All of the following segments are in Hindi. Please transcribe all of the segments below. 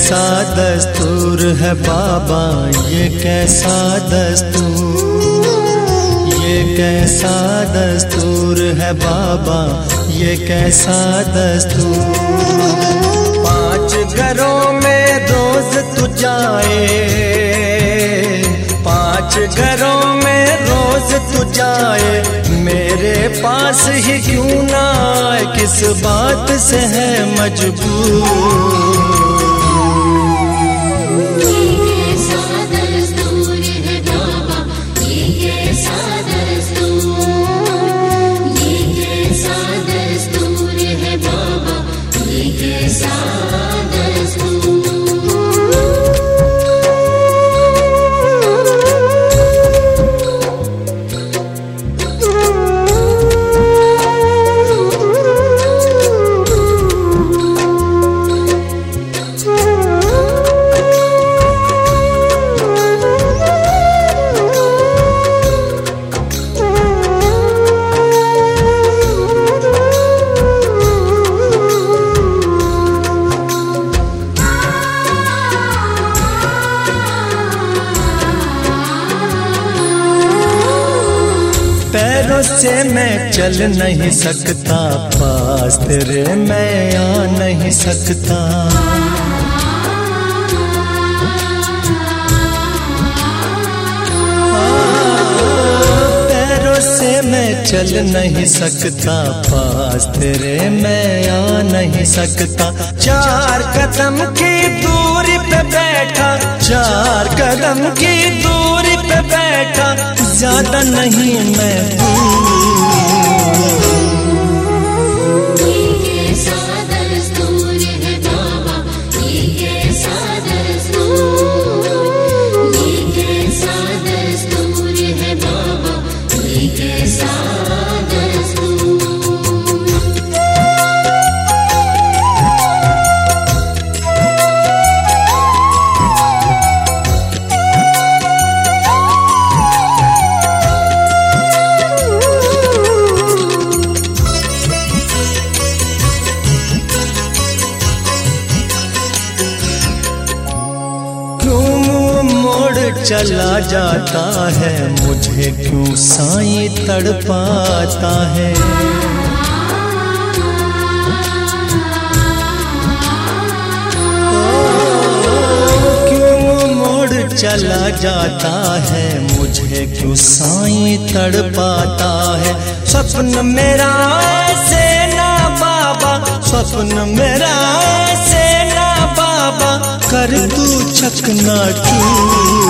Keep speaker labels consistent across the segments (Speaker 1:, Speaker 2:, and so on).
Speaker 1: कैसा दस्तूर है बाबा, ये कैसा दस्तूर, ये कैसा दस्तूर है बाबा, ये कैसा दस्तूर। 5 घरों में रोज तू जाए, 5 घरों में रोज तू जाए, मेरे पास ही क्यों ना आए, किस बात से है मजबूर। पैरों से मैं चल नहीं सकता, पास तेरे मैं आ नहीं सकता। पैरों से मैं चल नहीं सकता, पास तेरे मैं आ नहीं सकता। 4 कदम की दूरी पे बैठा, 4 कदम की दूरी पे बैठा, ज्यादा नहीं मैं चला जाता है, मुझे क्यों साईं तड़पाता है। क्यों मोड़ चला जाता है, मुझे क्यों साईं तड़पाता है। स्वप्न मेरा ऐसे ना बाबा, स्वप्न मेरा ऐसे ना बाबा, कर तू चकनाचूर।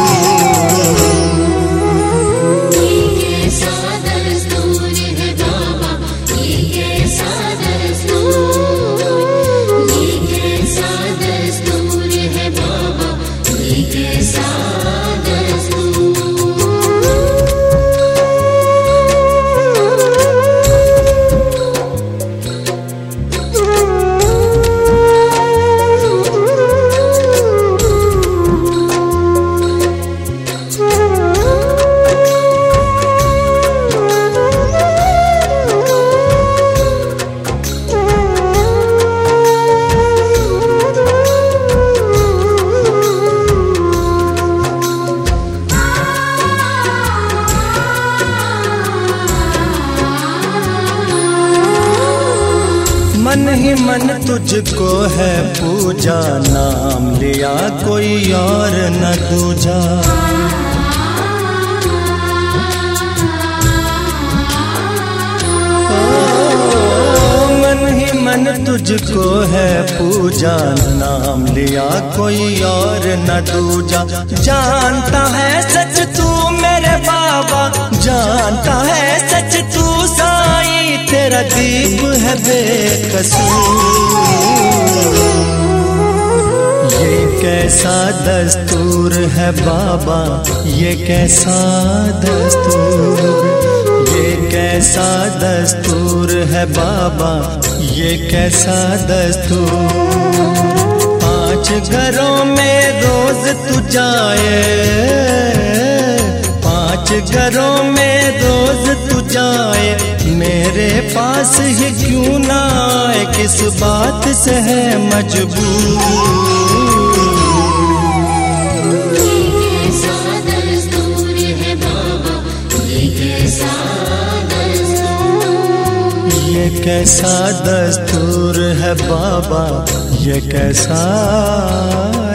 Speaker 1: मन ही मन तुझको है पूजा, नाम लिया कोई और न दूजा। मन ही मन तुझको है पूजा, नाम लिया कोई और न दूजा। जानता है सच तू मेरे बाबा, जानता है सच तू साईं, तेरा दीप है बेकसूर। ये कैसा दस्तूर है बाबा, ये कैसा दस्तूर, ये कैसा दस्तूर है बाबा, ये कैसा दस्तूर। 5 घरों में रोज तू जाए, 5 घरों में रोज तू जाए, मेरे पास ही क्यों ना आए, किस बात से है मजबूर। कैसा दस्तूर है बाबा, ये कैसा